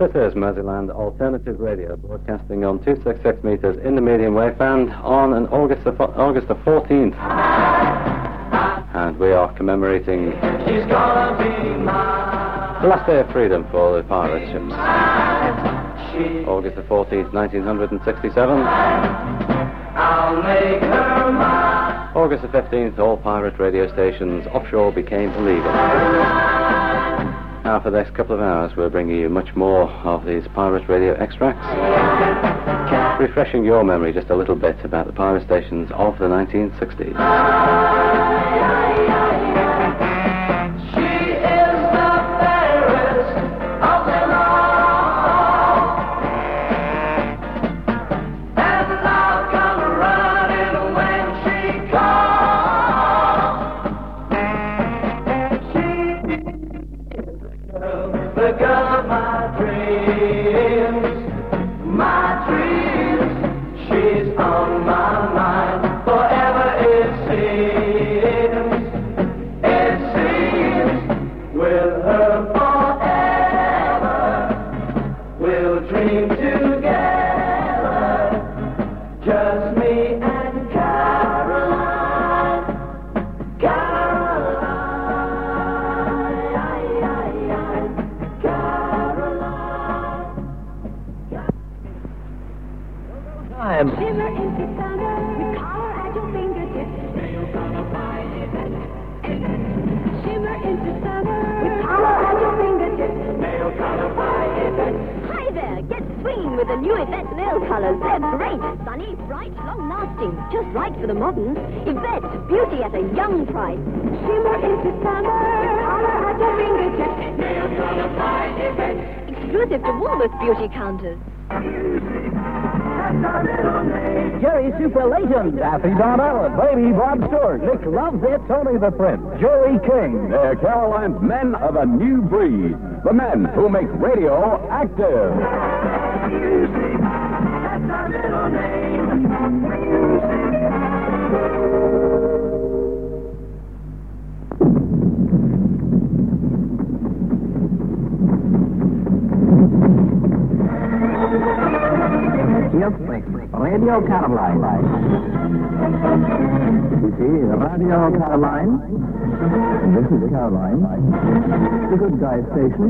This is Merseyland Alternative Radio, broadcasting on 266 meters in the medium wave band on an August the 14th. And we are commemorating the last day of freedom for the pirate ships. August the 14th, 1967. August the 15th, all pirate radio stations offshore became illegal. Now, for the next couple of hours, we're bringing you much more of these pirate radio extracts, refreshing your memory just a little bit about the pirate stations of the 1960s. With the new Yvette nail colours. They're great. Sunny, bright, long-lasting. Just right for the moderns. Yvette, beauty at a young price. Shimmer into summer. Color at your fingertips. Nail color by Yvette. Exclusive to Woolworth beauty counters. Jerry Superlation, Daffy Don Allen, Baby Bob Stewart, Nick loves it, Tony the Prince, Joey King. They're Caroline's men of a new breed. The men who make radio active. Music, that's our little name. Yes, Radio Caroline. You see, Radio Caroline. This is Caroline. The good guy station.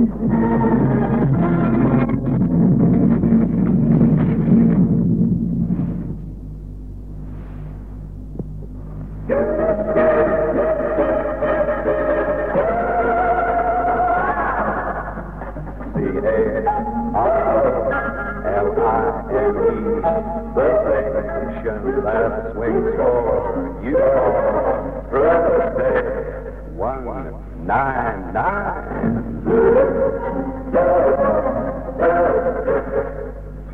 The station that swings for you through the day 199.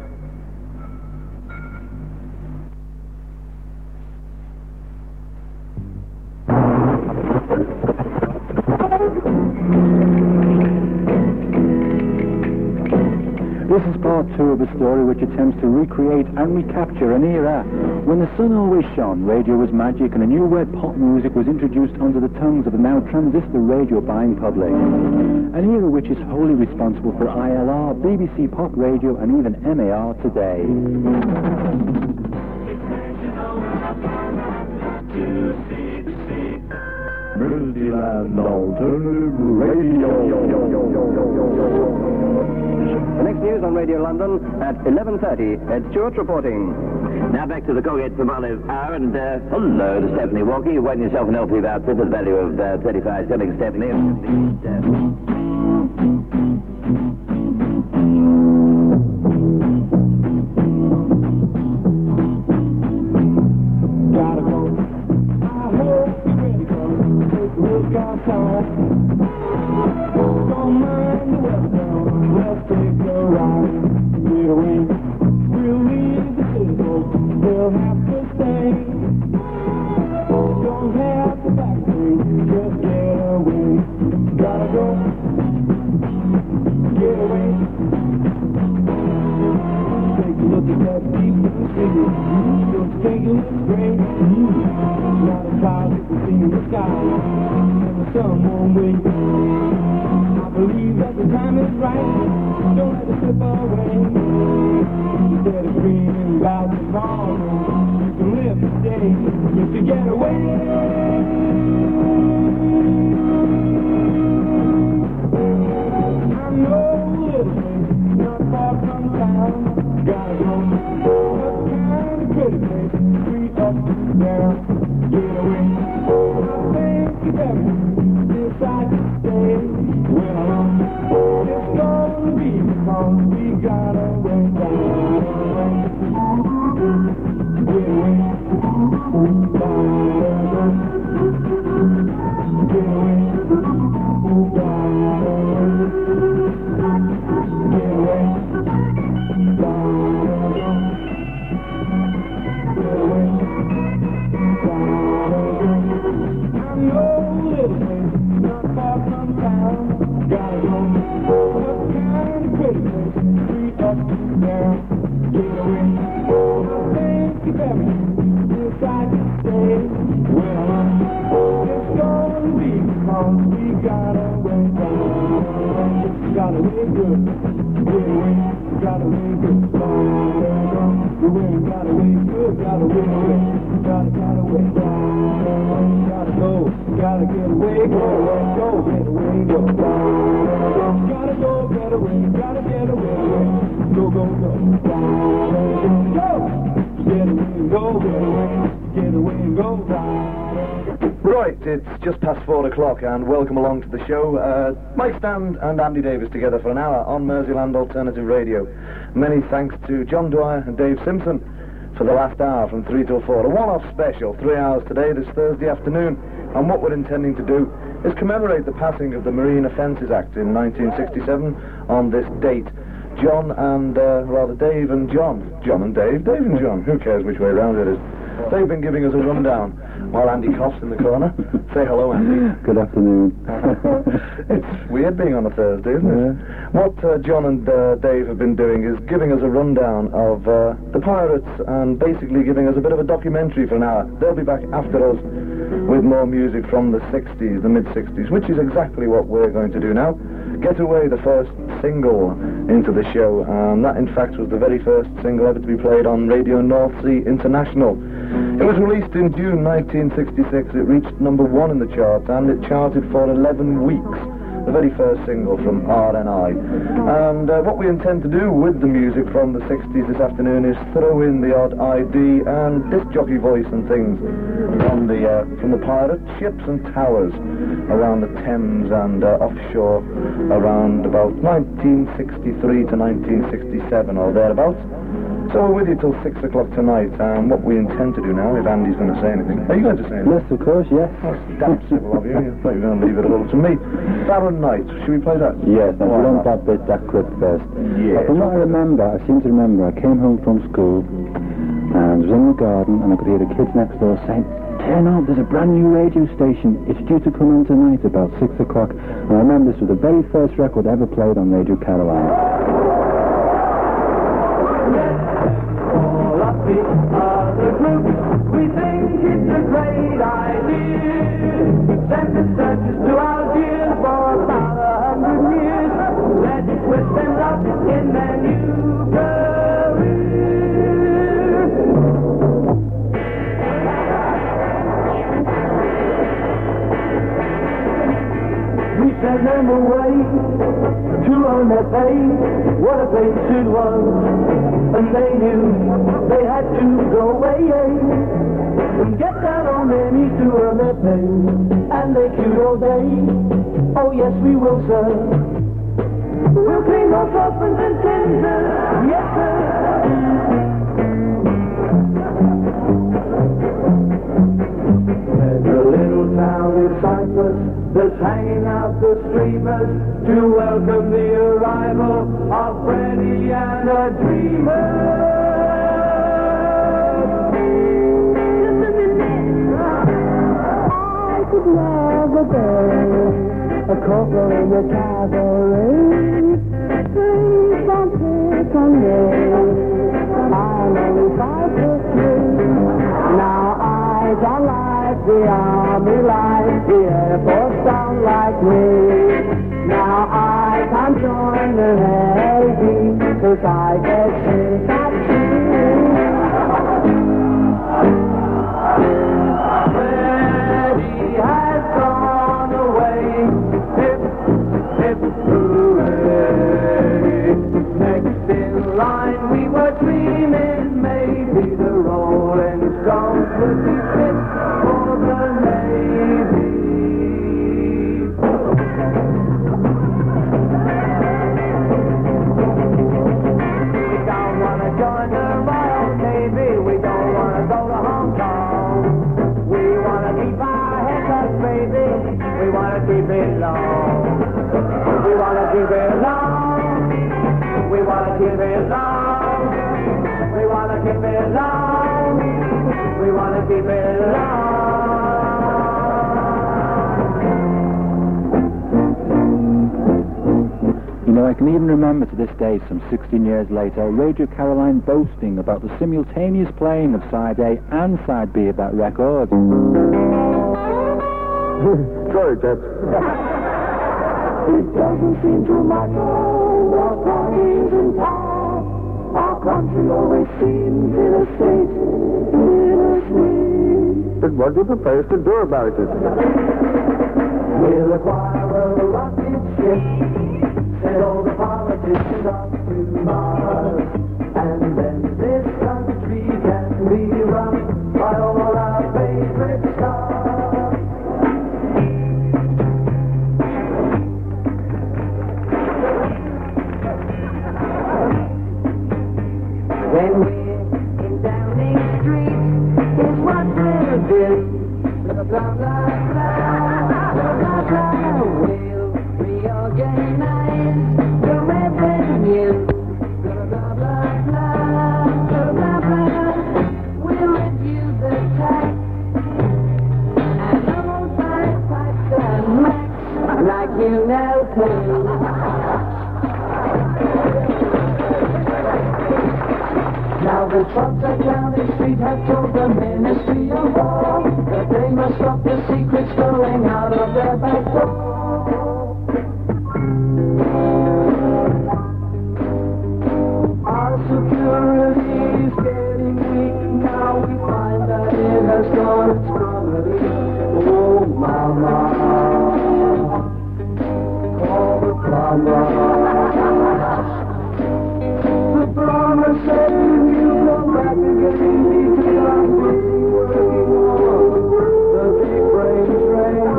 This is part 2 of a story which attempts to recreate and recapture an era when the sun always shone, radio was magic, and a new word pop music was introduced onto the tongues of the now transistor radio buying public. An era which is wholly responsible for ILR, BBC Pop Radio, and even MAR today. Merseyland Alternative Radio. The next news on Radio London at 11:30. Ed Stewart reporting. Now back to the Colgate Palmolive Hour, and hello to Stephanie Walker. You've won yourself an LP voucher at the value of 35 shillings, Stephanie. Gotta go. I hope you're ready, go. Take a look outside. Don't mind the weather. Let's take a ride. Get away. We'll leave the city. We'll have to stay. Don't have the back way. Just get away. Gotta go. Get away. Take a look at that deep blue city. Just take a look great. Not a cloud you can see in the sky. And the sun won't wait. I believe that the the time is right, don't let it slip away. Instead of dreaming about tomorrow, you can live today if you get away. I know a little place, not far from town. Gotta go, a kind of pretty place, street up and down. Get away, thank you very decide to stay. Well, it's gonna be because we got away. Get away, get Right, it's just past 4 o'clock and welcome along to the show. Mike Stand and Andy Davis together for an hour on Merseyland Alternative Radio. Many thanks to John Dwyer and Dave Simpson for the last hour from 3 till 4. A one-off special, 3 hours today, this Thursday afternoon. And what we're intending to do is commemorate the passing of the Marine Offences Act in 1967 on this date. Dave and John. John and Dave, Dave and John. Who cares which way around it is? They've been giving us a rundown while Andy coughs in the corner. Say hello, Andy. Good afternoon. It's weird being on a Thursday, isn't it? What John and Dave have been doing is giving us a rundown of the pirates and basically giving us a bit of a documentary for an hour. They'll be back after us with more music from the 60s, the mid-60s, which is exactly what we're going to do now. Get Away, the first single into the show, and that in fact was the very first single ever to be played on Radio North Sea International. It was released in June 1966. It reached number 1 in the charts and it charted for 11 weeks. The very first single from RNI. And what we intend to do with the music from the 60s this afternoon is throw in the odd ID and disc jockey voice and things from the pirate ships and towers around the Thames and offshore around about 1963 to 1967 or thereabouts. So we're with you till 6 o'clock tonight, and what we intend to do now, if Andy's going to say anything. Are you going to say anything? Yes, of course, yes. That's damn civil of you. I thought you were going to leave it all to me. Barren Night, should we play that? Yes, I learned that bit, that clip first. Yes. From what I seem to remember, I came home from school, and was in the garden, and I could hear the kids next door saying, "Turn on, there's a brand new radio station. It's due to come on tonight about 6 o'clock. And I remember this was the very first record ever played on Radio Caroline. The group, we think it's a great idea. Send the searchers to Algiers for about 100 years. Let's twist them up in their new career. We send them away to earn their pay. What a place it was. And they knew they had to go away and get down on their knees to earn their pay. And they queued all day. Oh yes, we will, sir. We'll clean those saucepans and tins, yes, sir. There's a little town in Cyprus that's hanging out the streamers to welcome the arrival of Freddie and the Dreamers. Just a minute. I could never bear a corporal in the cavalry. Please don't pick on me. I'm only 5'3". Now I don't like the army life, the Air Force don't like me. Now I I'm joining Eddie, 'cause I guess it's that Freddie has gone away. Hip, hip, hooray. Next in line we were dreaming maybe the Rolling Stones would be fit for the Navy. We don't want to join the Royal Navy, we don't want to go to Hong Kong. We want to keep our heads up, baby, we want to keep it long. We want to keep it long, we want to keep it long. We want to keep it long, we want to keep it long. You know, I can even remember to this day, some 16 years later, Radio Caroline boasting about the simultaneous playing of side A and side B of that record. Sorry, Ted. It doesn't seem to matter what parties in power. Our country always seems in a state, in a state. But what do you propose to do about it? We'll acquire a rocket ship, send all the politicians up to Mars, and then this country can be run by all our favorite stars. When we're in Downing Street, is what we'll do. Blah, blah, blah, blah, blah, blah. We'll reorganize the revenue. Blah, blah, blah, blah, blah, blah. We'll review the tax and all pipes and max, like you know who. Now the trucks at Downing Street have told the Ministry of War that they must stop the secrets flowing out of their back door. Our security is getting weak. Now we find that it has gone its comedy. Oh, mama, call the plumber. The plumber said you come back again, because I'm busy working on the big brain train.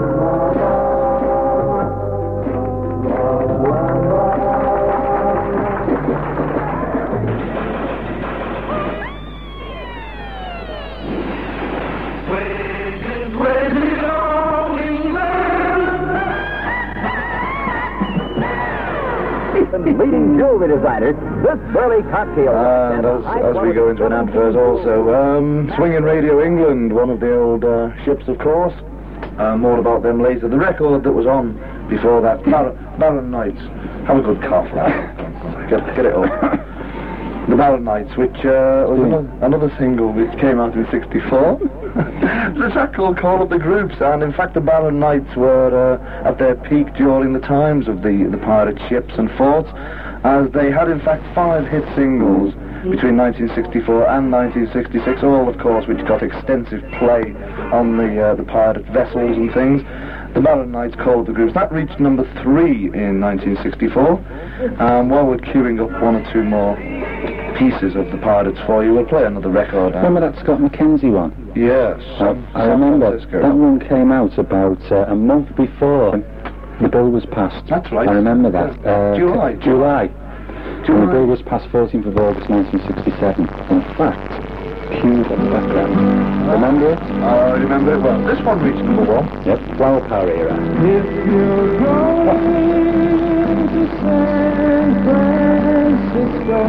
Leading jewelry designer, this burly cocktail. And as we go into an ad first also, Swinging Radio England, one of the old ships, of course. More about them later. The record that was on before that, Barron Nights. Have a good cough, lad. Get it up. The Barron Nights, which was another single which came out in '64. It's a track called Call Up the Groups, and in fact the Barron Nights were at their peak during the times of the pirate ships and forts, as they had in fact 5 hit singles between 1964 and 1966, all of course which got extensive play on the pirate vessels and things. The Barron Nights, Call Up the Groups, that reached number 3 in 1964. While we're queuing up 1 or 2 more pieces of the Pirates for you, we'll play another record. Remember that Scott McKenzie one? Yes. I remember that one came out about a month before the bill was passed. That's right. I remember that. July. And the bill was passed 14th of August 1967. In fact, cued at the background. Remember it? I remember it well. This one reached number 1. Yep, Flower Power era. If you're going to San Francisco,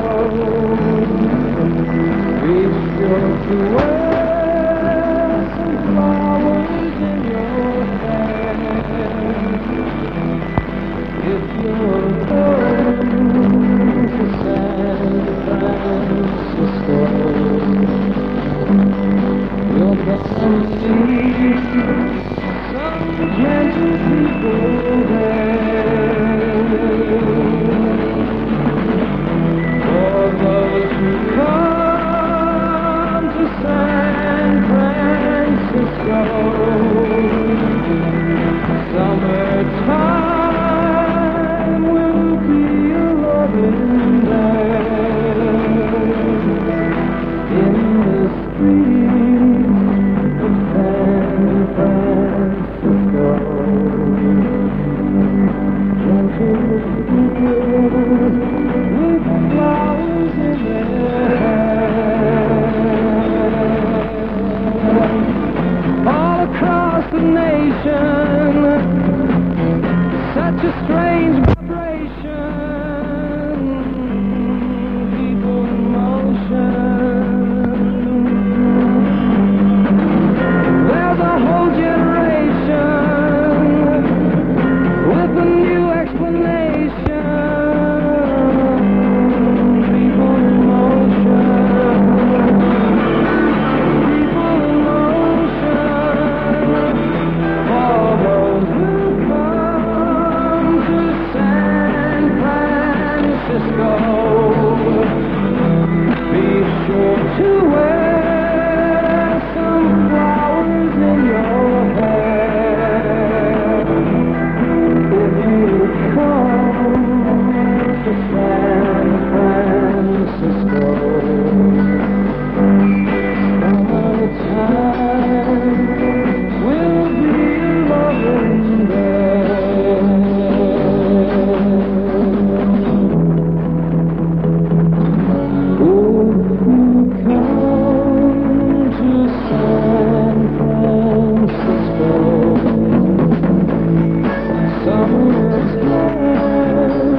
be sure to wear some flowers in your hair. If you're going to San Francisco, you'll get some see some gentle people there.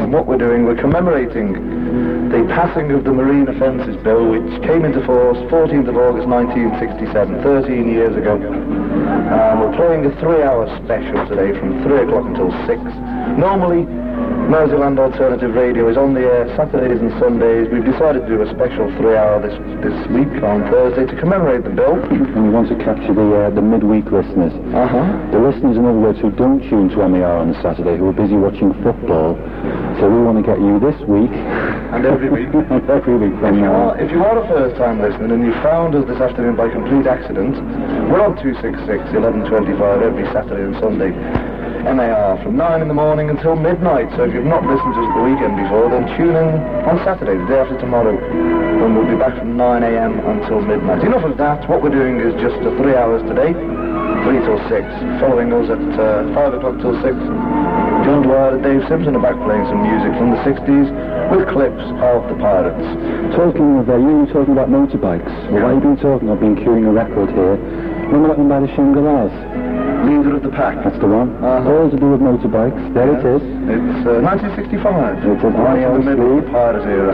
and what we're doing, we're commemorating the passing of the Marine Offences Bill, which came into force 14th of August 1967, 13 years ago. We're playing a 3-hour special today from 3 o'clock until 6. Normally, Merseyland Alternative Radio is on the air Saturdays and Sundays. We've decided to do a special 3-hour this week on Thursday to commemorate the bill. And we want to capture the midweek listeners. The listeners, in other words, who don't tune to MER on a Saturday, who are busy watching football. So we want to get you this week. And every week. And every week from now. If you are a first-time listener and you found us this afternoon by complete accident, we're on 266 1125 every Saturday and Sunday. MER from 9 in the morning until midnight. So if you've not listened to us the weekend before, then tune in on Saturday, the day after tomorrow, when we'll be back from 9 a.m. until midnight. Enough of that. What we're doing is just 3 hours today, 3 till 6. Following us at 5 o'clock till 6, John Dwyer and Dave Simpson are back playing some music from the 60s with clips of the Pirates. Talking of, you were talking about motorbikes. Well, what have you been talking? I've been queuing a record here. Remember that one by the Shangri-Las? Leader of the Pack. That's the one. All to do with motorbikes. There it is. It's 1965. It's a right in the middle of the Pirate era.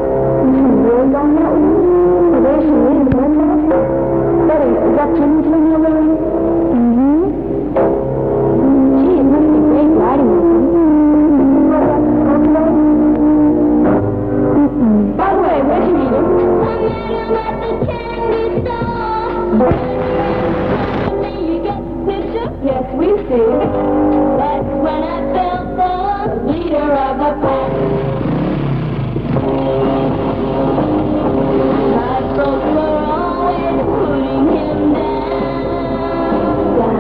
Is that Kingsland you're wearing? Gee, it must be great riding with them. By the way, where'd you meet him? Yes, we see. That's when I felt the leader of the pack. My folks were always putting him down.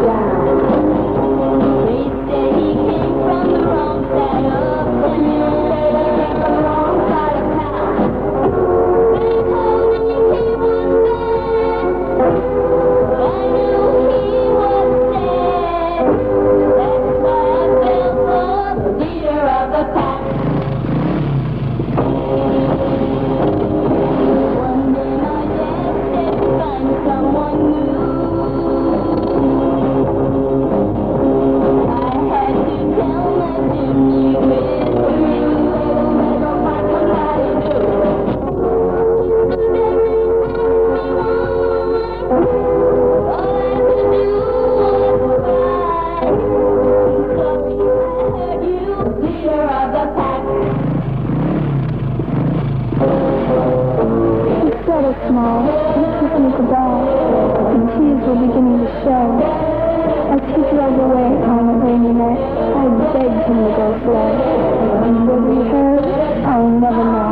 They said he came from the wrong side of the wrong side of town. They told me he was dead. I knew he was dead. That's why I felt the leader of the pack. One day my dad said find someone new. I had to tell my Jimmy with go find somebody new. Small, kissing at the bell, and tears were beginning to show. As he drove away on a rainy night, I begged him to go slow. And what he heard, I'll never know.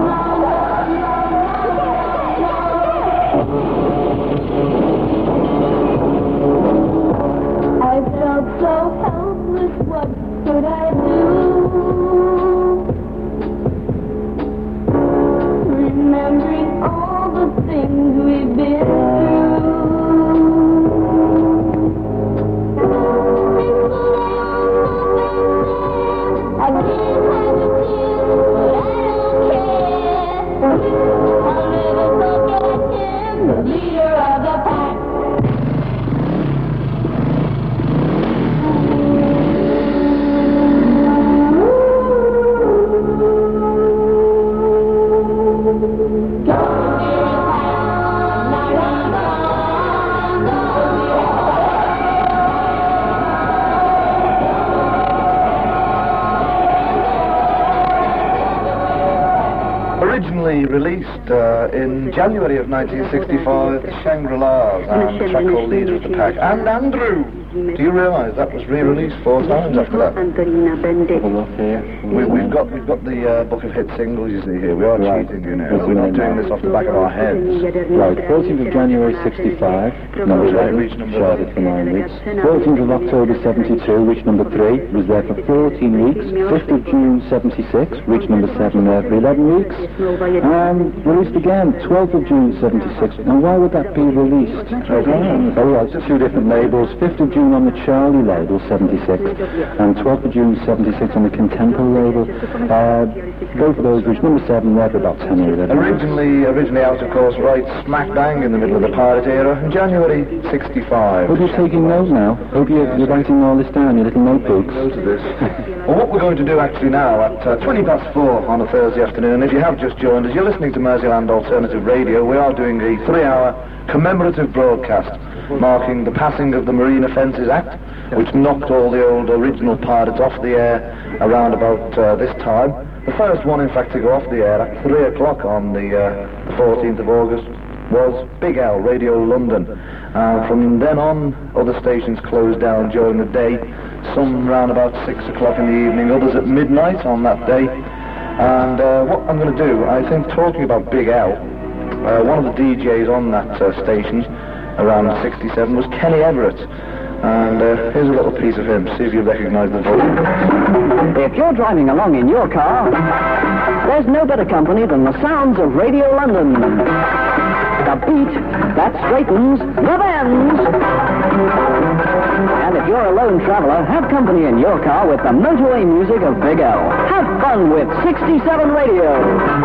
I felt so helpless, what could I do? Remembering all the things we've been through. I didn't have the tears, but I don't care. I'll never forget him, the leader of the pack. Originally released in January of 1965, the Shangri-Las and a track called Leader of the Pack. And Andrew, do you realise that was re-released 4 times after that? We've got the book of hit singles, you see here. We are cheating, you know. We're not doing this off the back of our heads. Right, 14th of January 65, number 11, charted for 9 weeks. 14th of October 72, reached number 3, was there for 14 weeks. 5th of June 76, reached number 7 there for 11 weeks. And released again, 12th of June 76. Now why would that be released? Oh, well, it's 2 different labels. 5th of June June on the Charlie label, 76, and 12th of June, 76 on the Contempo label. Both of those, which number 7, there for about 10 or 11 Originally out, of course, right smack bang in the middle of the pirate era, in January 65. Hope you're taking notes now. Hope you're writing all this down, your little notebooks. Well, what we're going to do actually now, at 20 past 4 on a Thursday afternoon, if you have just joined us, you're listening to Merseyland Alternative Radio. We are doing a 3-hour commemorative broadcast marking the passing of the Marine Offences Act, which knocked all the old original pirates off the air around about this time. The first one, in fact, to go off the air at 3 o'clock on the 14th of August was Big L, Radio London. From then on, other stations closed down during the day, some round about 6 o'clock in the evening, others at midnight on that day. And what I'm going to do, I think, talking about Big L, one of the DJs on that station around 67 was Kenny Everett. And here's a little piece of him, see if you recognise the voice. If you're driving along in your car, there's no better company than the sounds of Radio London. The beat that straightens the bends. And if you're a lone traveller, have company in your car with the motorway music of Big L. Have fun with 67 Radio.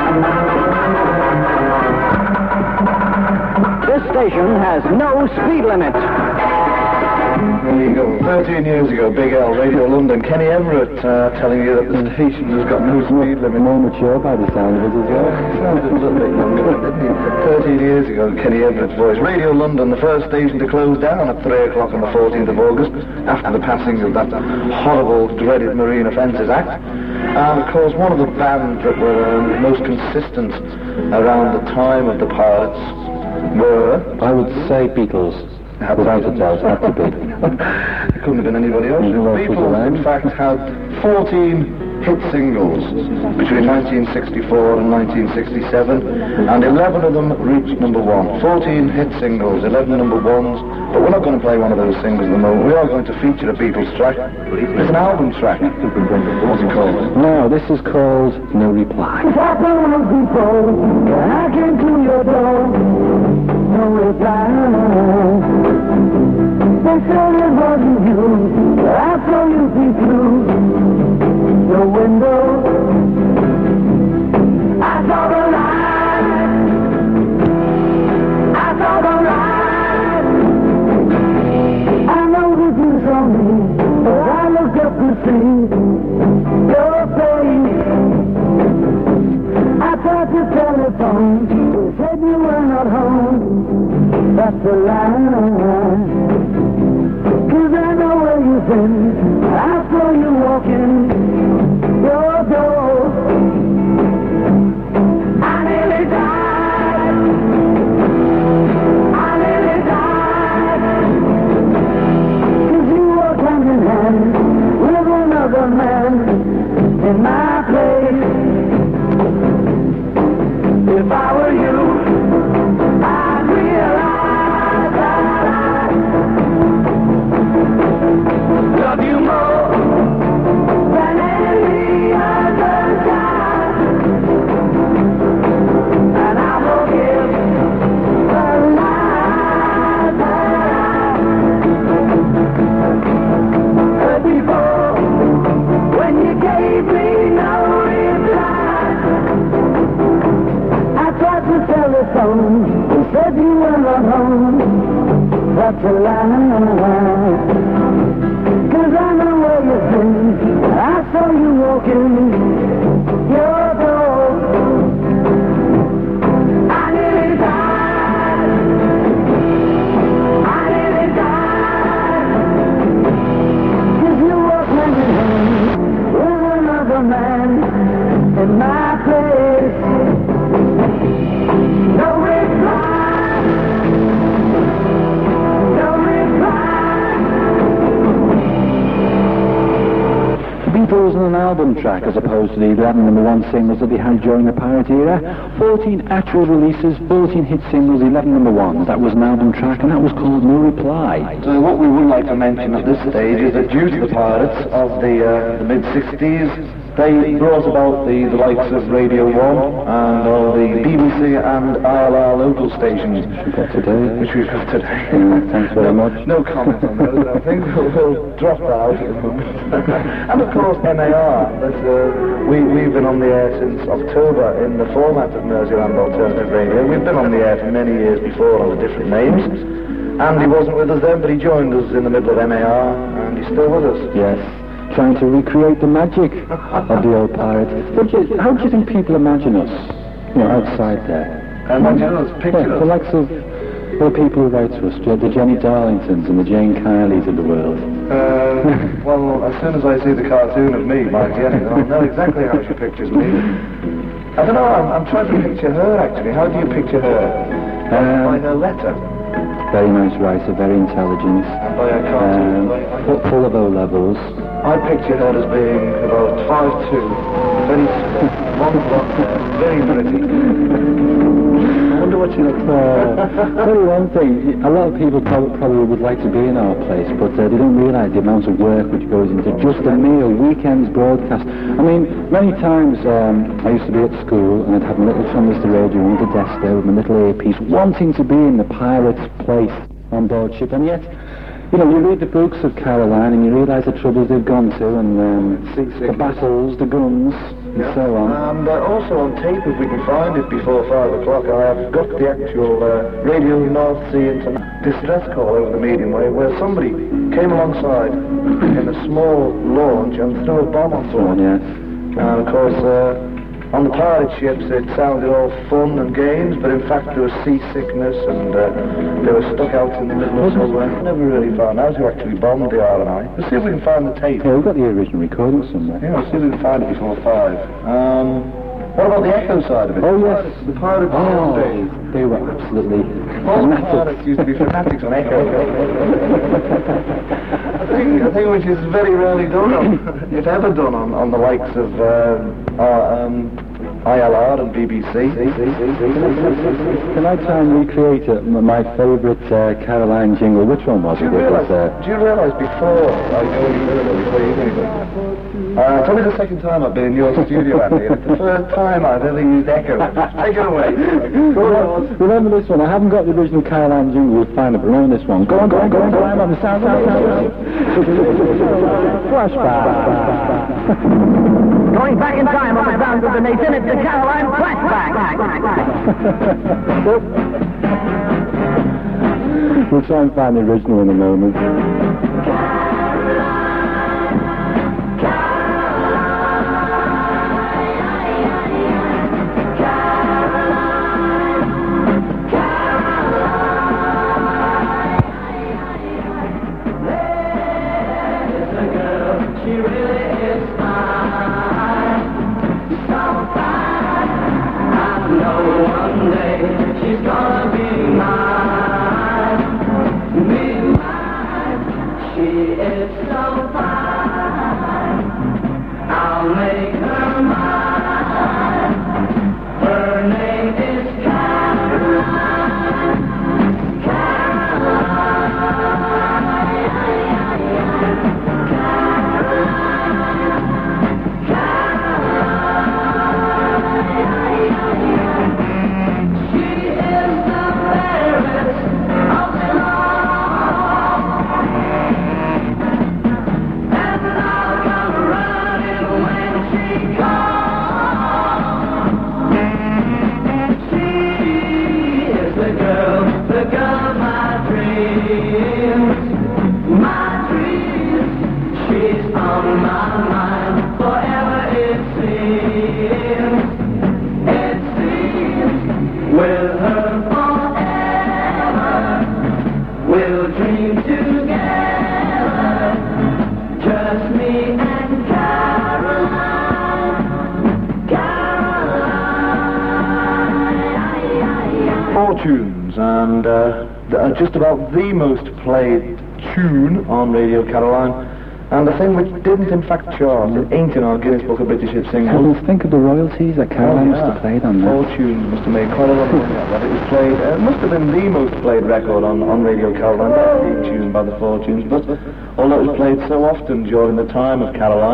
This station has no speed limit. There you go. 13 years ago, Big L, Radio London. Kenny Everett telling you that the station has got no speed limit. More mature by the sound of it as well. Sounds a little bit younger, didn't he? 13 years ago, Kenny Everett's voice. Radio London, the first station to close down at 3 o'clock on the 14th of August, after the passing of that horrible, dreaded Marine Offences Act. And, of course, one of the bands that were most consistent around the time of the pirates were... I would say Beatles. Without a doubt, had to be. It couldn't have been anybody else. Beatles, in fact, had 14 hit singles between 1964 and 1967, and 11 of them reached number 1. 14 hit singles, 11 number 1s, but we're not going to play one of those singles at the moment. We are going to feature a Beatles track. It's an album track. What's it called? No, this is called No Reply. If I found people, I came to your door, no reply. They said it wasn't you, but I saw you see through the window. I saw the light. I saw the light. I know that you saw me, but I looked up to see your face. I tried to telephone, they said you were not home. That's a lie. 'Cause I know where you've been. I saw you walking your door. I nearly died. I nearly died. 'Cause you walked hand in hand with another man in my place. If I were you, I'd realize that love you more than any other time, and I will give the life that I heard before when you gave me no reply. I tried to telephone, you said you were not home. That's a lie. 'Cause I know where you've been. I saw you walking your door. I nearly died. I nearly died. 'Cause you walked hand in hand with another man in my place. No reply. No reply. Beatles and an album track as opposed to the 11 number 1 singles that they had during the pirate era. 14 actual releases, 14 hit singles, 11 number 1s. That was an album track and that was called No Reply. So what we would like to mention at this stage is that due to the pirates of the mid-60s, They brought about the likes of Radio 1 and all the BBC and ILR local stations. Which we've got today. Thanks very much. No comment on those. I think we'll drop that out at the moment. And of course, MAR. We've been on the air since October in the format of Merseyland Alternative Radio. We've been on the air for many years before under different names. Andy wasn't with us then, but he joined us in the middle of MAR, and he's still with us. Yes. Trying to recreate the magic of the old pirates. How do you think people imagine us, outside there? Imagine us, picture us. The likes of the people who write to us, the Jenny Darlingtons and the Jane Kileys of the world. Well, as soon as I see the cartoon of me, Mike Jenny, I'll know exactly how she pictures me. I don't know, I'm trying to picture her, actually. How do you picture her? By her letter. Very nice writer, very intelligent. And by her cartoon. Full of O-levels. I picture her as being about 5'2", very small, long blonde hair, very pretty. I wonder what she looks like. Tell you one thing, a lot of people probably would like to be in our place, but they don't realise the amount of work which goes into just a mere weekend's broadcast. I mean, many times I used to be at school and I'd have my little transistor radio under the desk there with my little earpiece, wanting to be in the pirate's place on board ship, and yet, you read the books of Caroline and you realise the troubles they've gone to, and the battles, the guns, and so on. And also on tape, if we can find it before 5 o'clock, I have got the actual Radio North Sea distress call over the medium wave, where somebody came alongside in a small launch and threw a bomb on board. Yes. And of course, on the pirate ships, it sounded all fun and games, but in fact there was seasickness, and they were stuck out in the middle of nowhere. Never really found out who actually bombed the RNI. Let's see if we can find the tape. Yeah, we've got the original recording somewhere. Yeah, let's see if we can find it before 5. What about the echo side of it? Oh, yes. The pirates days. They were absolutely All fanatics. pirates used to be fanatics on echo. I think which is very rarely done, if ever done, on the likes of ILR and BBC. Can I try and recreate my favourite Caroline jingle? Which one was it? Do you realise before I go any further, before you do anything, it's only the second time I've been in your studio, Andy, and it's the first time I've ever used echo. Take it away. Remember this one? I haven't got the original Caroline jingle. We'll find it, but remember this one. Go on, the sound. Flashback. Going back in time on the sound of the nation, it's the Caroline Flashback. We'll try and find the original in a moment. Tunes, and just about the most played tune on Radio Caroline, and the thing which didn't in fact chart, it ain't in our Guinness Book of British Hit Singles. Think of the royalties that Caroline must have played on that. All tunes must have made quite a lot of money out of that. It was played, it must have been the most played record on Radio Caroline, that theme tune by the Fortunes, but although it was played so often during the time of Caroline,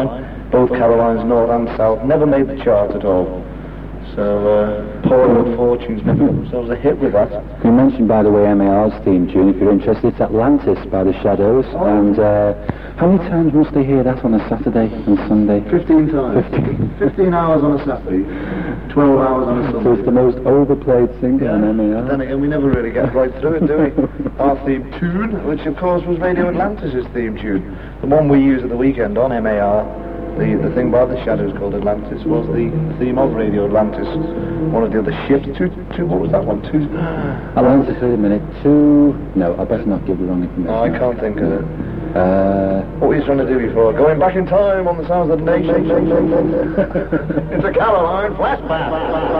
both Carolines North and South, never made the chart at all. So, Poor Old Fortunes never got themselves a hit with that. You mentioned, by the way, MAR's theme tune, if you're interested. It's Atlantis by the Shadows. And how many times must they hear that on a Saturday and Sunday? 15 times. 15 hours on a Saturday, 12 hours on a Sunday. So it's the most overplayed single on MAR. Then again, we never really get right through it, do we? Our theme tune, which of course was Radio Atlantis' theme tune. The one we use at the weekend on MAR. The thing by the Shadows called Atlantis was the theme of Radio Atlantis. One of the other ships. What was that one? Atlantis, wait a minute. No, I better not give the wrong information. No, I can't think of it. What were you trying to do before? Going back in time on the sounds of the nation. It's a Caroline flashback.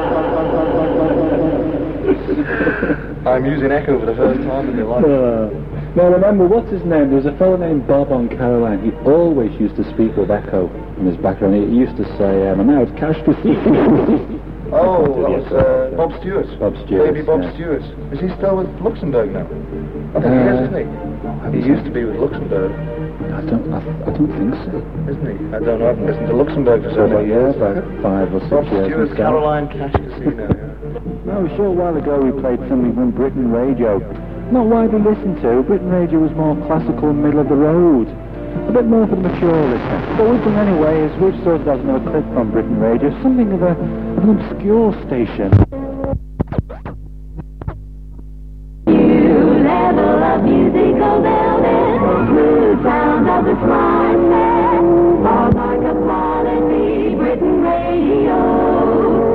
I'm using Echo for the first time in my life. Now remember, what's his name? There was a fellow named Bob on Caroline. He always used to speak with Echo in his background. He used to say, and now it's cash to see. Oh, that was Bob Stewart. Bob Stewart. Baby Bob Stewart. Is he still with Luxembourg now? I think he is, isn't he? He used to be with Luxembourg. I don't think so. Isn't he? I don't know. I haven't listened to Luxembourg for so many years. About 5 or 6 Bob years. Stewart's Caroline Cash Casino, yeah. No, a short while ago we played something from Britain Radio. Not widely listened to. Britain Radio was more classical, middle of the road. A bit more for the mature listener. What we've done anyway is we've sorted out another clip from Britain Radio, something of an obscure station. New level of musical velvet, smooth sound of the smart man, all like a quality Britain Radio.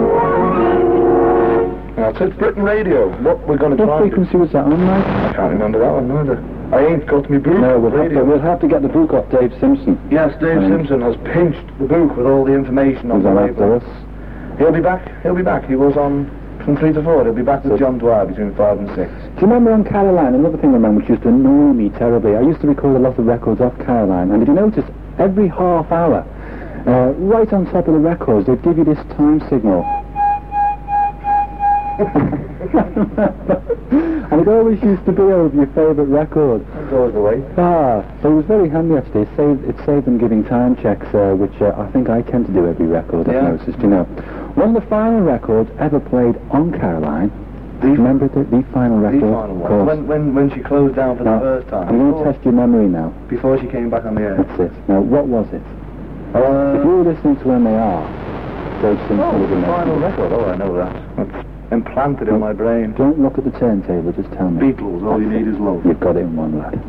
That's it, Britain Radio. What we're going to try What frequency was that on, Mike? I can't remember that one either. I ain't got me book. No, we'll have to get the book off Dave Simpson. Yes, Dave Simpson has pinched the book with all the information on the label. He'll be back. He was on from 3 to 4. He'll be back with John Dwyer between 5 and 6. Do you remember on Caroline, another thing I remember which used to annoy me terribly, I used to record a lot of records off Caroline, and did you notice every half hour, right on top of the records, they'd give you this time signal. And it always used to be over your favourite record. That goes away. So it was very handy actually. It saved them giving time checks, which I think I tend to do every record, I've noticed, you know. One of the final records ever played on Caroline. Remember the final record? The final one. When she closed down for the first time. I'm going to test your memory now. Before she came back on the air. That's it. Now, what was it? If you were listening to MAR, Dave Simpson would the final record. Oh, I know that. That's implanted in my brain. Don't look at the turntable, just tell me. Beatles, all you need is love. You've got it in one, lad.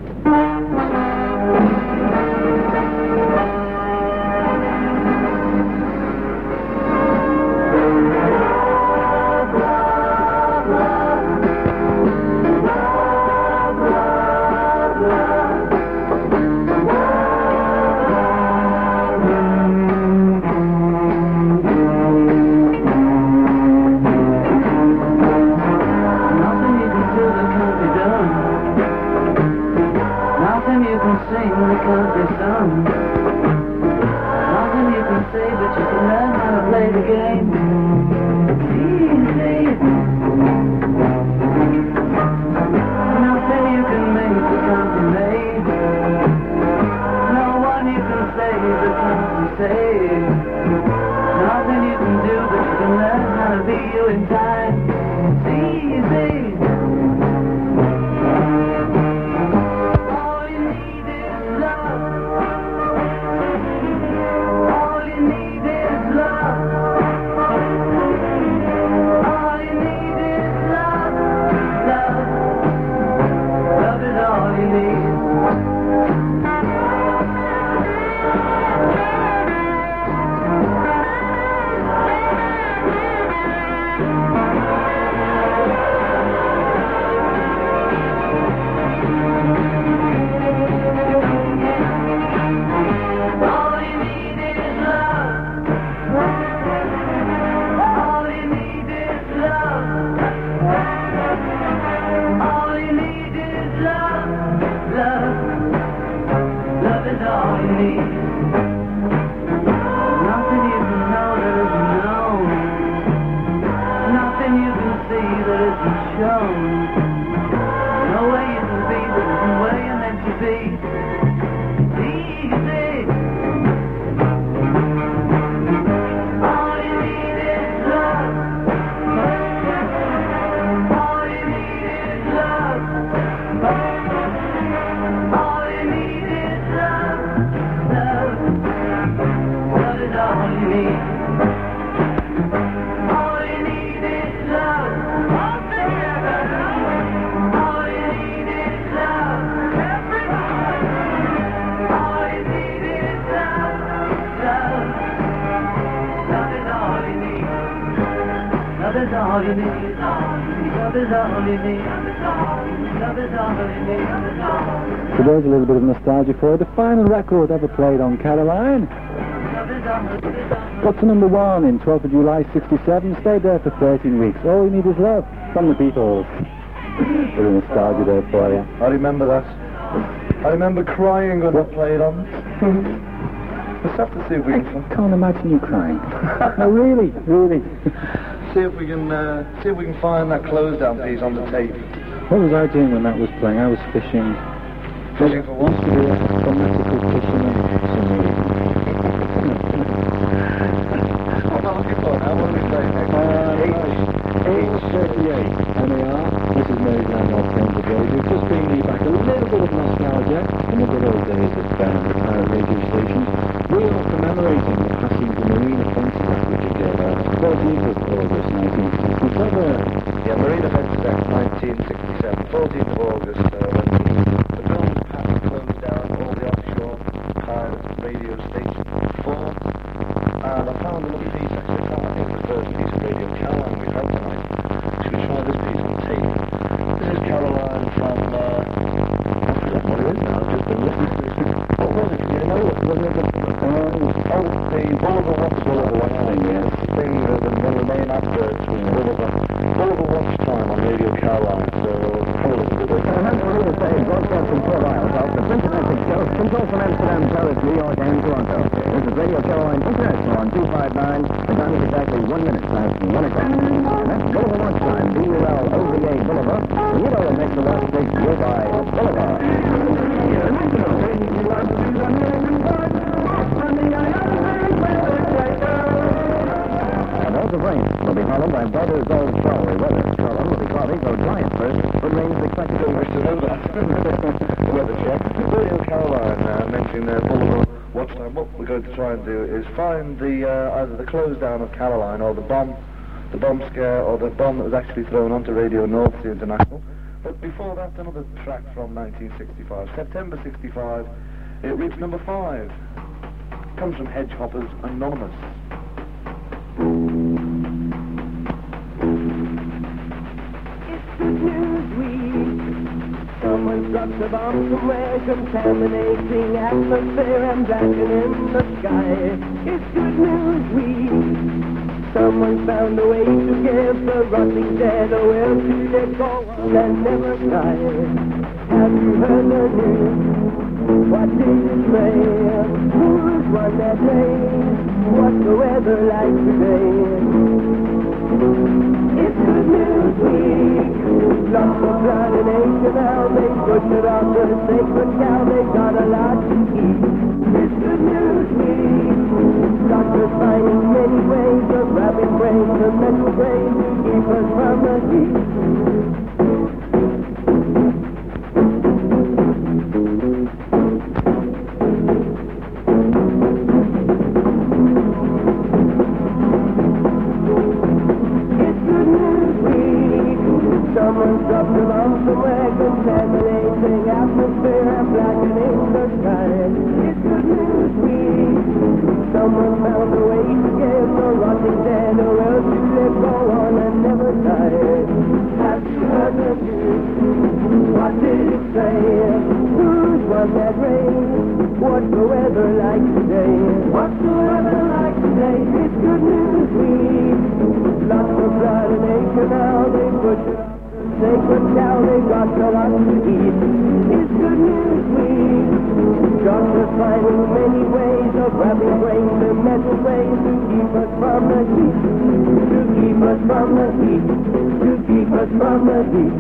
is all you need. Love is all you need. Love is all you need. So there's a little bit of nostalgia for you. The final record ever played on Caroline. Got to number 1 in 12th of July 67, stayed there for 13 weeks. All You Need Is Love from the Beatles. Bit of nostalgia there for you. I remember that. I remember crying when I played on. Let's have to see if we can... I can't imagine you crying. No, really. see if we can find that close down piece on the tape. What was I doing when that was playing? I was fishing. Fishing for what? Fanatical fishing for some reason. What am I looking for now? What are we playing next? H38. NAR. This is Maryland Alternative Radio. Just bringing you back a little bit of nostalgia in the good old days of pirate radio stations. We are commemorating the passing of the Marina Fensac, which occurred on 14th of August 1967. Yeah, Marina Fensac, 1967. 14th of August, when the Golden Pass closed down all the offshore pirate radio stations before. And I found another piece, actually, I think the first piece of Radio Caroline we've had tonight. Should we try this piece on tape? This is Caroline from, I forget what it is now, I've just been listening to it. What was it? Do you know it? Was it the Bolivar Watch thing, yes. Thing, one of the main adverts was Bolivar Watch Time on Radio Caroline, so probably listen to this. Broadcast from Port Isles, the Cincinnati Show, control from Amsterdam, Paris, New York, and Toronto. This is Radio Caroline International on 259. The time is exactly 1 minute past 1 o'clock. And that's Boulevard Watch Time, BULOVA Boulevard. You know what makes the watch take you by Boulevard. And those of rain will be followed by better dull showery weather. Column will be cloudy, though dry at first, but rain is expected to wish to know that. Weather check. Radio Caroline mentioning their Boulevard Watch Time. What we're going to try and do is find the either the close down of Caroline or the bomb scare or the bomb that was actually thrown onto Radio North Sea International. But before that, another track from 1965, September 65. It reached number 5. Comes from Hedgehoppers Anonymous. It's Good News Week. Someone dropped a bomb somewhere, contaminating atmosphere and blackening the sky. It's Good News Week. Someone found a way to give the rotting dead a will to let go on and never die. Have you heard the news? What did it say? Who's won that race? What's the weather like today? It's Good News Week. Lots of blood in Asia now. They butchered out the sacred cow. They got a lot to eat. It's Good News Week. Doctors finding many ways of wrapping brains and mental brains to keep us from the heat. Someone dropped a bomb somewhere, contaminating atmosphere and blackening the sky. It's Good News Week. Someone found a way to give the rotting dead a will to live, go on and never die. Have you heard the news? What did it say? Who's won that race? What's the weather like today? What's the weather like today? It's Good News Week. Lots of blood in Asia now, they butcher up the sacred cow, they got a lot to eat. It's Good News Week. Doctors finding many ways of wrapping brains in metal ways to keep us from the heat. To keep us from the heat. To keep us from the heat.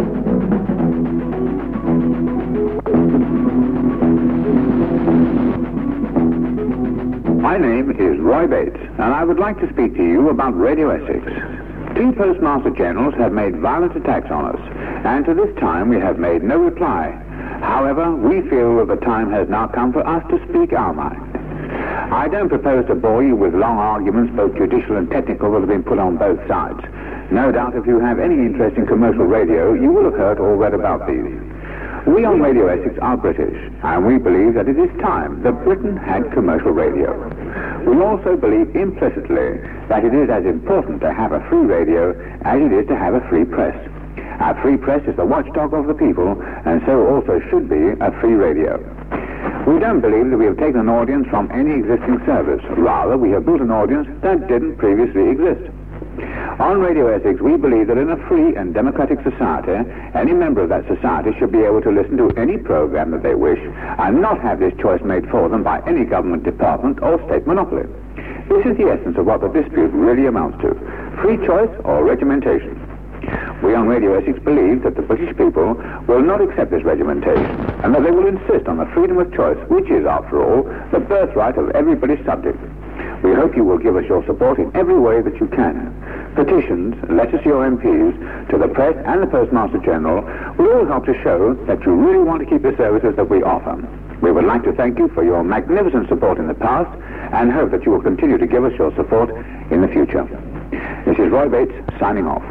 My name is Roy Bates, and I would like to speak to you about Radio Essex. 2 Postmaster Generals have made violent attacks on us, and to this time we have made no reply. However, we feel that the time has now come for us to speak our mind. I don't propose to bore you with long arguments, both judicial and technical, that have been put on both sides. No doubt if you have any interest in commercial radio, you will have heard or read about these. We on Radio Essex are British, and we believe that it is time that Britain had commercial radio. We also believe implicitly that it is as important to have a free radio as it is to have a free press. Our free press is the watchdog of the people, and so also should be a free radio. We don't believe that we have taken an audience from any existing service. Rather, we have built an audience that didn't previously exist. On Radio Essex, we believe that in a free and democratic society, any member of that society should be able to listen to any program that they wish and not have this choice made for them by any government department or state monopoly. This is the essence of what the dispute really amounts to: free choice or regimentation. We on Radio Essex believe that the British people will not accept this regimentation and that they will insist on the freedom of choice, which is, after all, the birthright of every British subject. We hope you will give us your support in every way that you can. Petitions, letters to your MPs, to the press and the Postmaster General will all help to show that you really want to keep the services that we offer. We would like to thank you for your magnificent support in the past and hope that you will continue to give us your support in the future. This is Roy Bates signing off.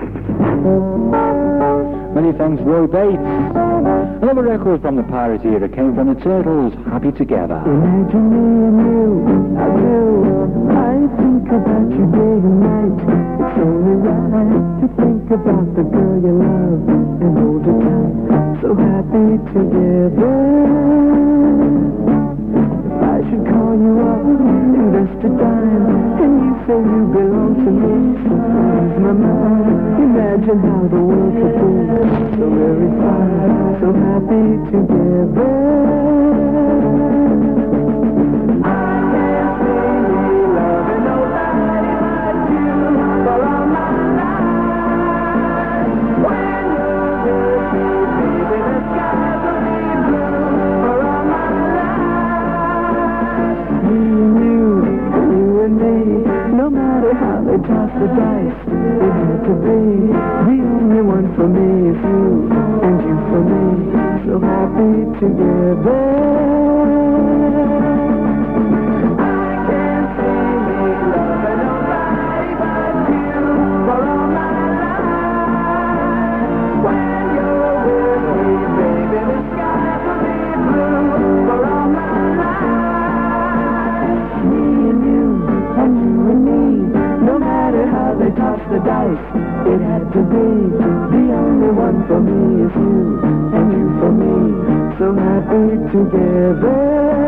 Many thanks, Roy Bates. Another record from the Pirate era came from the Turtles, Happy Together. Imagine me and you, I do. I think about you day and night. It's only right to think about the girl you love and hold her tight. So happy together. If I should call you up, invest a dime, and you say you belong to me, so ease my mind. Imagine how the world could be so very fine, so happy together. I can't say me loving nobody but you for all my life. When you're with me, baby, the skies will be blue for all my life. Me and you and me, no matter how they toss the dice, it had to be. The only one for me is you, and you for me, so happy together. I can't say me loving nobody but you for all my life. When you're with me, baby, the skies will be blue for all my life. Me and you and me, no matter how they toss the dice, it had to be. The only one for me is you, and you for me, so happy together.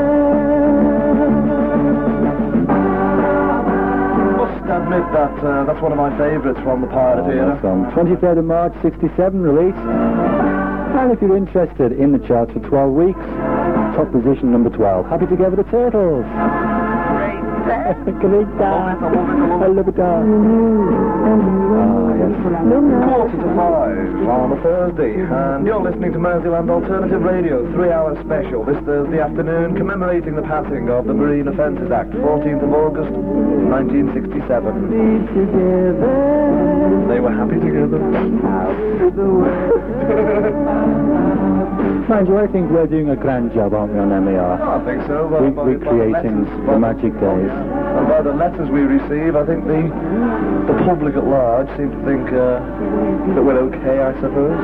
Must admit that that's one of my favourites from the Pirate era. From 23rd of March, 67 release. And if you're interested, in the charts for 12 weeks, top position number 12. Happy Together, the Turtles. Great time. I love it all. Yes. 4:45 on a Thursday, and you're listening to Merseyland Alternative Radio, 3-hour special this Thursday afternoon, commemorating the passing of the Marine Offences Act, 14th of August, 1967. They were happy together. Mind you, I think we're doing a grand job, aren't we, on MER? I think so. Recreating the magic days. And by the letters we receive, I think the public at large seem to think that we're okay, I suppose.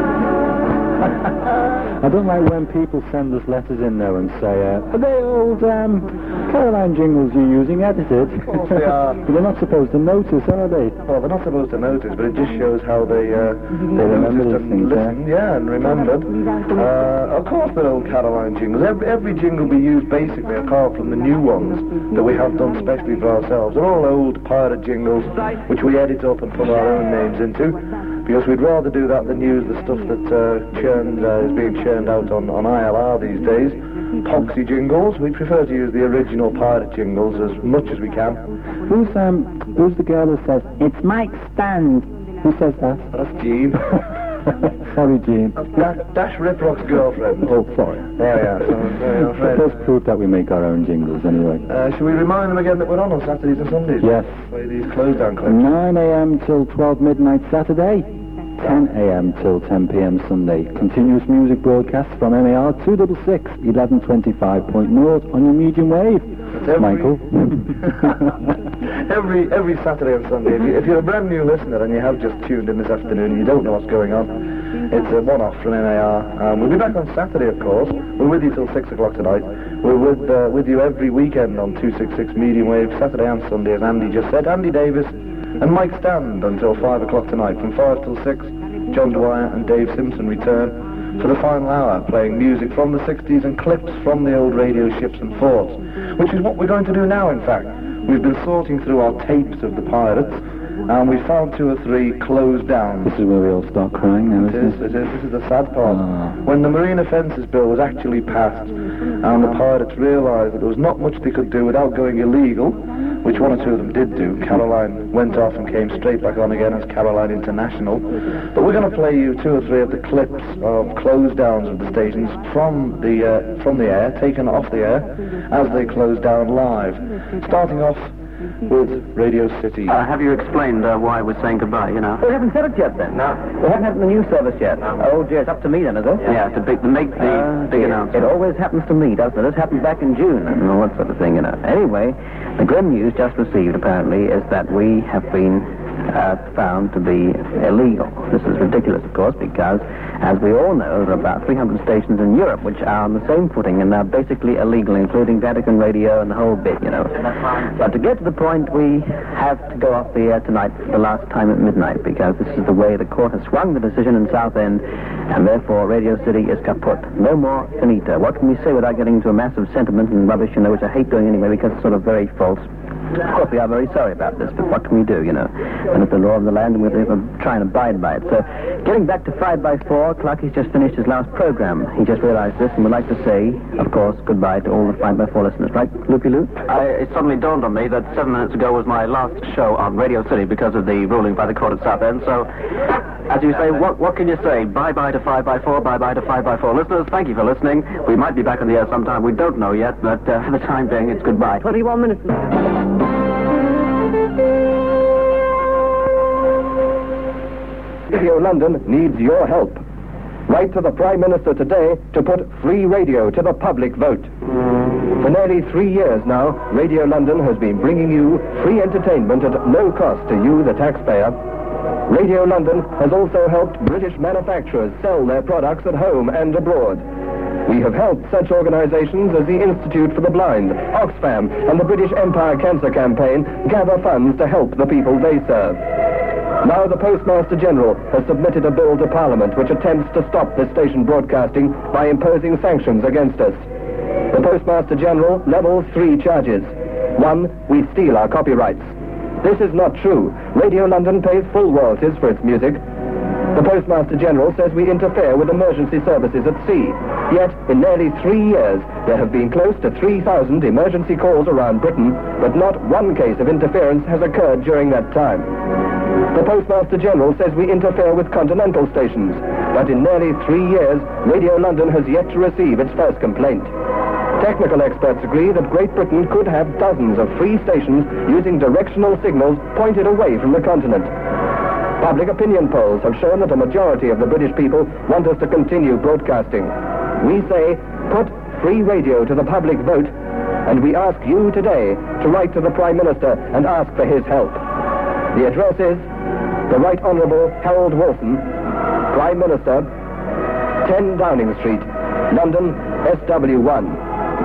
I don't like when people send us letters in there and say, are they old Caroline jingles you're using edited? Of course they are. They're not supposed to notice, are they? Well, they're not supposed to notice, but it just shows how they remember noticed and listened, and remembered. Of course they're old Caroline jingles. Every jingle we use basically, apart from the new ones that we have done specially for ourselves, are all old pirate jingles which we edit up and put our own names into, because we'd rather do that than use the stuff that is being churned out on ILR these days. Poxy jingles. We prefer to use the original pirate jingles as much as we can. Who's the girl who says, "It's Mike Stand"? Who says that? That's Jean. Sorry, Jean. That's Dash Riprock's girlfriend. Oh, sorry. There we are. So, it does prove that we make our own jingles anyway. Shall we remind them again that we're on Saturdays and Sundays? Yes. Play these close down clips. 9 a.m. till 12 midnight Saturday. 10 a.m. till 10 p.m. Sunday. Continuous music broadcasts from MAR 266, 1125.0 on your medium wave. Michael? every Saturday and Sunday. If you're a brand new listener and you have just tuned in this afternoon and you don't know what's going on, it's a one-off from MAR. We'll be back on Saturday, of course. We're with you till 6 o'clock tonight. We're with you every weekend on 266 medium wave, Saturday and Sunday, as Andy just said. Andy Davis and Mike Stand until 5 o'clock tonight. From 5 till 6, John Dwyer and Dave Simpson return for the final hour, playing music from the 60s and clips from the old radio ships and forts, which is what we're going to do now, in fact. We've been sorting through our tapes of the pirates, and we found 2 or 3 closed down. This is where we all start crying now, It is. This is the sad part. When the Marine Offences Bill was actually passed, and the pirates realised that there was not much they could do without going illegal, which 1 or 2 of them did do. Caroline went off and came straight back on again as Caroline International. But we're going to play you 2 or 3 of the clips of close downs of the stations from the air, taken off the air, as they closed down live. Starting off with Radio City. Have you explained why we're saying goodbye, you know? We haven't said it yet, then. No. We haven't had the news service yet. Oh, dear, it's up to me, then, is it? Yeah, to make the big announcement. It always happens to me, doesn't it? It happened back in June, and all that sort of thing, you know. Anyway, the grim news just received, apparently, is that we have been found to be illegal. This is ridiculous, of course, because, as we all know, there are about 300 stations in Europe which are on the same footing and are basically illegal, including Vatican Radio and the whole bit, you know. But to get to the point, we have to go off the air tonight for the last time at midnight, because this is the way the court has swung the decision in Southend, and therefore Radio City is kaput. No more finita. What can we say without getting into a massive sentiment and rubbish, you know, which I hate doing anyway, because it's sort of very false. Of course, we are very sorry about this, but what can we do, you know? And it's the law of the land, and we're going to try and abide by it. So, getting back to 5 by 4, Clarky's just finished his last program. He just realized this and would like to say, of course, goodbye to all the 5 by 4 listeners. Right, Loopy Lou? It suddenly dawned on me that 7 minutes ago was my last show on Radio City because of the ruling by the court at Southend. So, as you say, what can you say? Bye-bye to 5 by 4, bye-bye to 5 by 4 listeners. Thank you for listening. We might be back on the air sometime. We don't know yet, but for the time being, it's goodbye. 21 minutes. Radio London needs your help. Write to the Prime Minister today to put free radio to the public vote. For nearly 3 years now, Radio London has been bringing you free entertainment at no cost to you, the taxpayer. Radio London has also helped British manufacturers sell their products at home and abroad. We have helped such organizations as the Institute for the Blind, Oxfam, and the British Empire Cancer Campaign gather funds to help the people they serve. Now the Postmaster General has submitted a bill to Parliament which attempts to stop this station broadcasting by imposing sanctions against us. The Postmaster General levels 3 charges. 1, we steal our copyrights. This is not true. Radio London pays full royalties for its music. The Postmaster General says we interfere with emergency services at sea. Yet, in nearly 3 years, there have been close to 3,000 emergency calls around Britain, but not one case of interference has occurred during that time. The Postmaster General says we interfere with continental stations, but in nearly 3 years, Radio London has yet to receive its first complaint. Technical experts agree that Great Britain could have dozens of free stations using directional signals pointed away from the continent. Public opinion polls have shown that a majority of the British people want us to continue broadcasting. We say, put free radio to the public vote, and we ask you today to write to the Prime Minister and ask for his help. The address is the Right Honourable Harold Wilson, Prime Minister, 10 Downing Street, London, SW1.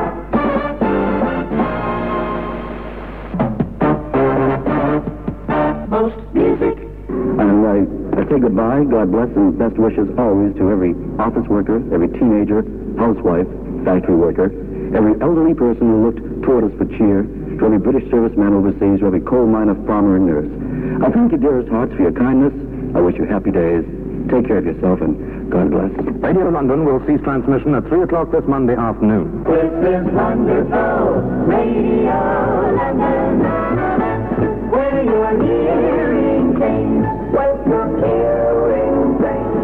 Most music. And I say goodbye, God bless, and best wishes always to every office worker, every teenager, housewife, factory worker, every elderly person who looked toward us for cheer, to every British serviceman overseas, to every coal miner, farmer, and nurse. I thank you, dearest hearts, for your kindness. I wish you happy days. Take care of yourself, and God bless. Radio London will cease transmission at 3 o'clock this Monday afternoon. This is wonderful Radio London, where your hearing things, where your hearing things.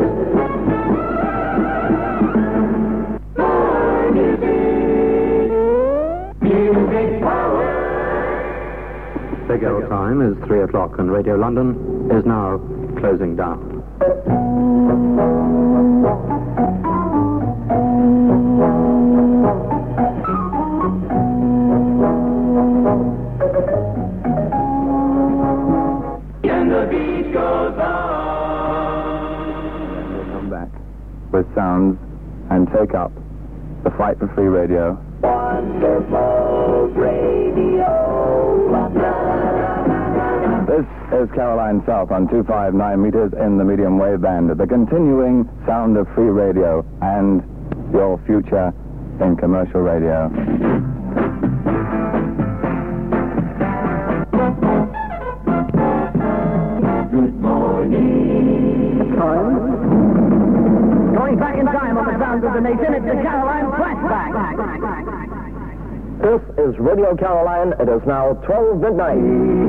More music, music power. Big L time is 3 o'clock, and Radio London is now closing down. And the beat goes on. Come back with sounds and take up the fight for free radio. Wonderful radio. This is Caroline South on 259 meters in the medium wave band. The continuing sound of free radio and your future in commercial radio. Good morning. Going back in time on the sounds of the nation, it's the Caroline Flashback. This is Radio Caroline. It is now 12 midnight.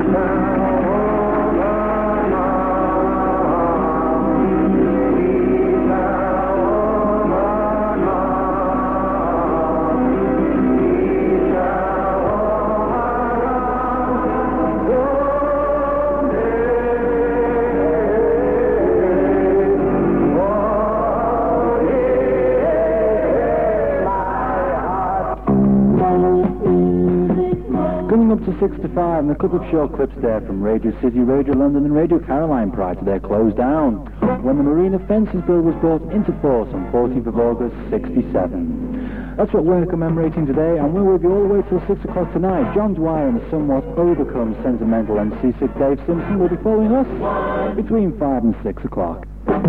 Coming up to 6 to 5, and a couple of short clips there from Radio City, Radio London, and Radio Caroline prior to their close down, when the Marine Offences Bill was brought into force on 14th of August, 67. That's what we're commemorating today, and we're with you all the way till 6 o'clock tonight. John Dwyer and the somewhat overcome, sentimental and seasick Dave Simpson will be following us between 5 and 6 o'clock.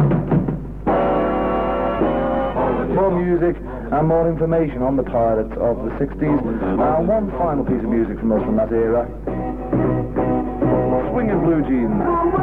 More music and more information on the pirates of the 60s. One final piece of music from us from that era. Swingin' Blue Jeans.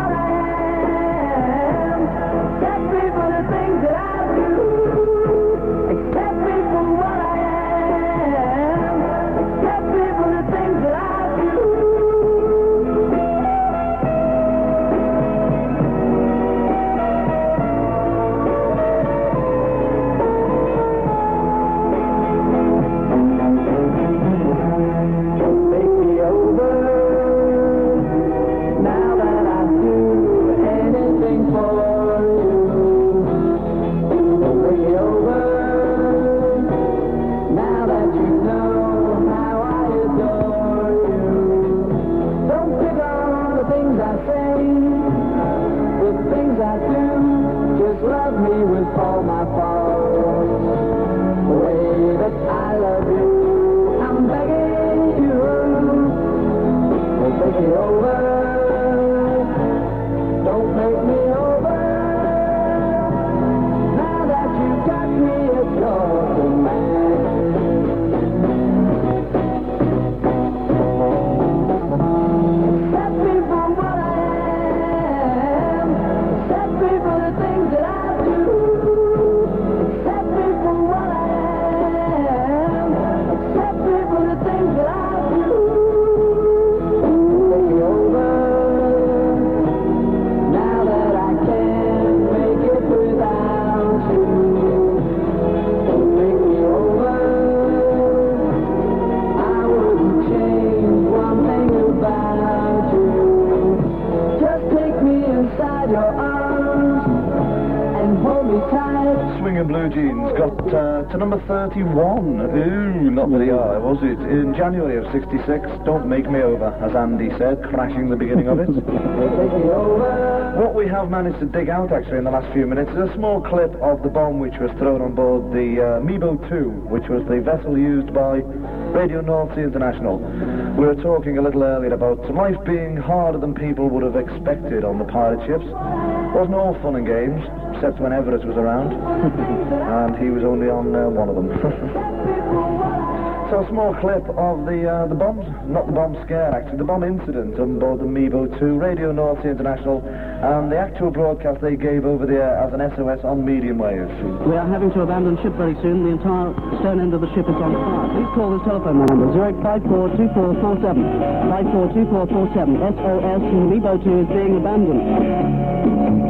To number 31. Ooh, not very high, was it? In January of 66, Don't Make Me Over, as Andy said, crashing the beginning of it. What we have managed to dig out, actually, in the last few minutes is a small clip of the bomb which was thrown on board the Mebo 2, which was the vessel used by Radio North Sea International. We were talking a little earlier about life being harder than people would have expected on the pirate ships. Wasn't all fun and games, except when Everett was around, and he was only on one of them. So a small clip of the bombs, not the bomb scare actually, the bomb incident on board the Mebo 2, Radio North Sea International, and the actual broadcast they gave over the air as an SOS on medium wave. We are having to abandon ship very soon. The entire stern end of the ship is on fire. Please call this telephone number, 0854-2447, 542447, SOS, Mebo 2 is being abandoned.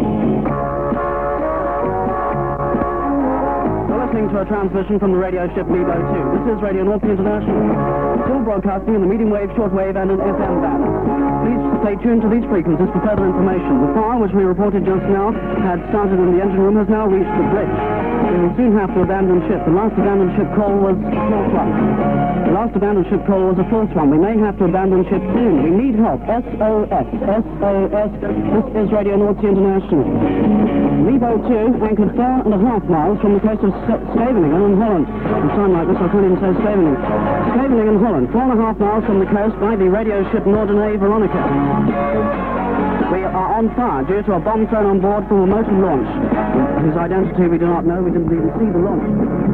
To a transmission from the radio ship Mebo 2. This is Radio North Sea International, still broadcasting in the medium wave, short wave, and an FM band. Please stay tuned to these frequencies for further information. The fire, which we reported just now, had started in the engine room, has now reached the bridge. We will soon have to abandon ship. The last abandoned ship call was false one. The last abandoned ship call was a false one. We may have to abandon ship soon. We need help. SOS. SOS. This is Radio Naughty International. Lebo 2 anchored 4.5 miles from the coast of Scheveningen in Holland. You sound like this, I can't even say Scheveningen. Scheveningen in Holland, 4.5 miles from the coast by the radio ship Norderney Veronica. We are on fire due to a bomb thrown on board from a motor launch, whose identity we do not know. We didn't even see the launch.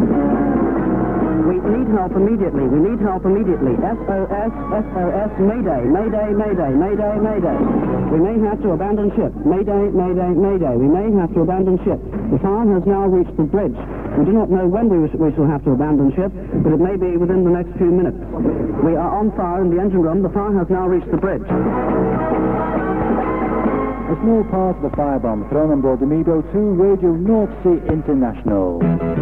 We need help immediately. We need help immediately. SOS, SOS, Mayday, Mayday, Mayday, Mayday, Mayday. We may have to abandon ship. Mayday, Mayday, Mayday. We may have to abandon ship. The fire has now reached the bridge. We do not know when we shall have to abandon ship, but it may be within the next few minutes. We are on fire in the engine room. The fire has now reached the bridge. A small part of the firebomb thrown on board the Mebo 2 Radio North Sea International.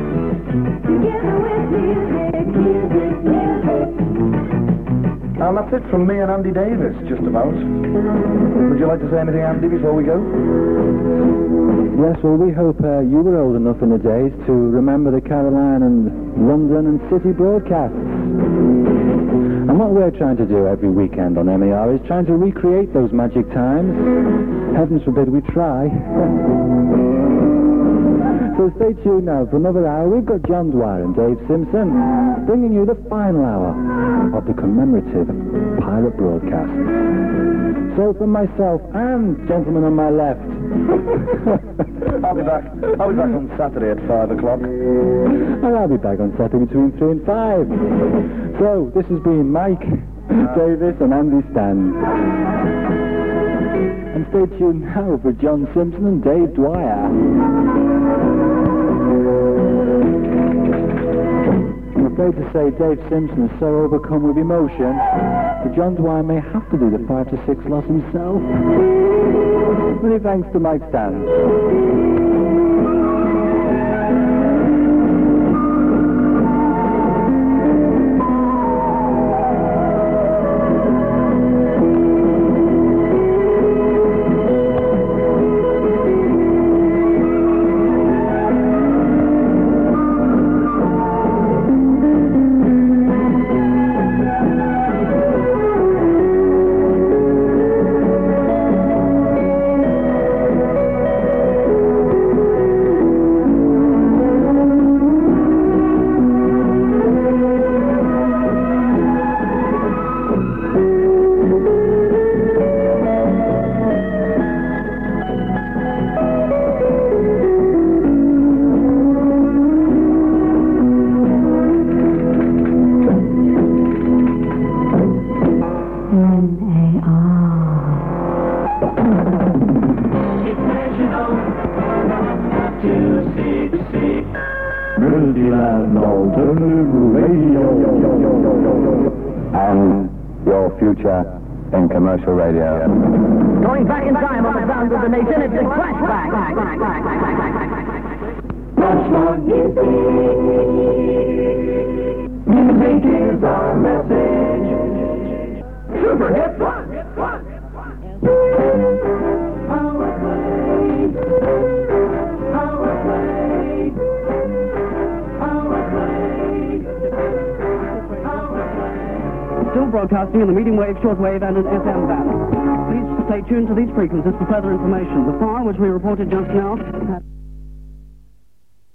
And that's it from me and Andy Davis, just about. Would you like to say anything, Andy, before we go? Yes, well, we hope you were old enough in the days to remember the Caroline and London and City broadcasts. And what we're trying to do every weekend on MER is trying to recreate those magic times. Heavens forbid we try. So stay tuned now for another hour. We've got John Dwyer and Dave Simpson bringing you the final hour of the commemorative pirate broadcast. So from myself and gentleman on my left. I'll be back on Saturday at 5 o'clock. And I'll be back on Saturday between 3 and 5. So this has been Mike Davis and Andy Stan. And stay tuned now for John Simpson and Dave Dwyer. I'm afraid to say Dave Simpson is so overcome with emotion that John Dwyer may have to do the 5 to 6 loss himself. Many thanks to Mike Stan. And your future in commercial radio. Going back in time on the sounds of the nation, it's a flashback. Much more music. Music is our message. Super hit one. Still broadcasting in the medium wave, shortwave, and an FM band. Please stay tuned to these frequencies for further information. The fire, which we reported just now,